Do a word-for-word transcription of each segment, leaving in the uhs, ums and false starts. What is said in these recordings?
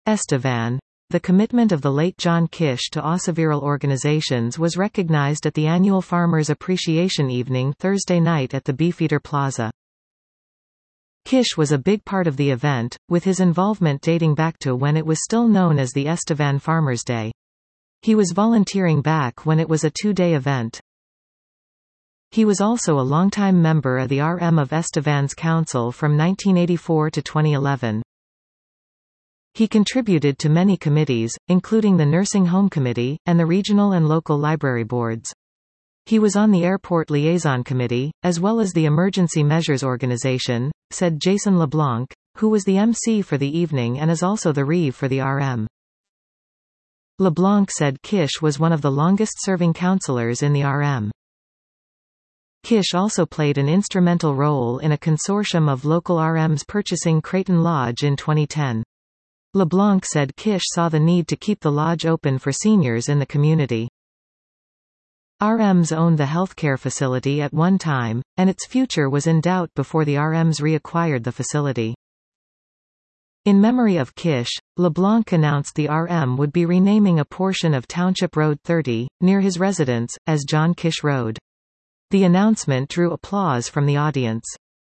Estevan. The commitment of the late John Kish to Ossaviral organizations was recognized at the annual Farmers' Appreciation Evening Thursday night at the Beefeater Plaza. Kish was a big part of the event, with his involvement dating back to when it was still known as the Estevan Farmers' Day. He was volunteering back when it was a two-day event. He was also a longtime member of the R M of Estevan's Council from nineteen eighty-four to twenty eleven. He contributed to many committees, including the Nursing Home Committee, and the regional and local library boards. He was on the Airport Liaison Committee, as well as the Emergency Measures Organization, said Jason LeBlanc, who was the M C for the evening and is also the Reeve for the R M. LeBlanc said Kish was one of the longest-serving councillors in the R M. Kish also played an instrumental role in a consortium of local R Ms purchasing Creighton Lodge in twenty ten. LeBlanc said Kish saw the need to keep the lodge open for seniors in the community. R Ms owned the healthcare facility at one time, and its future was in doubt before the R Ms reacquired the facility. In memory of Kish, LeBlanc announced the R M would be renaming a portion of Township Road thirty, near his residence, as John Kish Road. The announcement drew applause from the audience.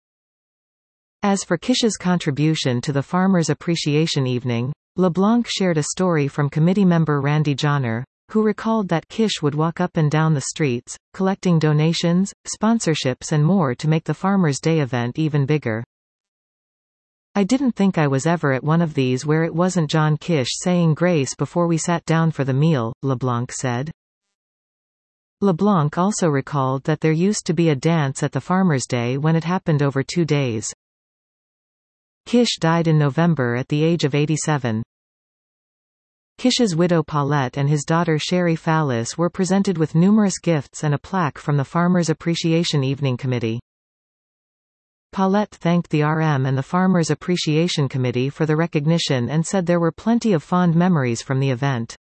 As for Kish's contribution to the Farmers' Appreciation Evening, LeBlanc shared a story from committee member Randy Johnner, who recalled that Kish would walk up and down the streets, collecting donations, sponsorships and more to make the Farmers' Day event even bigger. "I didn't think I was ever at one of these where it wasn't John Kish saying grace before we sat down for the meal," LeBlanc said. LeBlanc also recalled that there used to be a dance at the Farmers' Day when it happened over two days. Kish died in November at the age of eighty-seven. Kish's widow Paulette and his daughter Sherry Fallis were presented with numerous gifts and a plaque from the Farmers' Appreciation Evening Committee. Paulette thanked the R M and the Farmers' Appreciation Committee for the recognition and said there were plenty of fond memories from the event.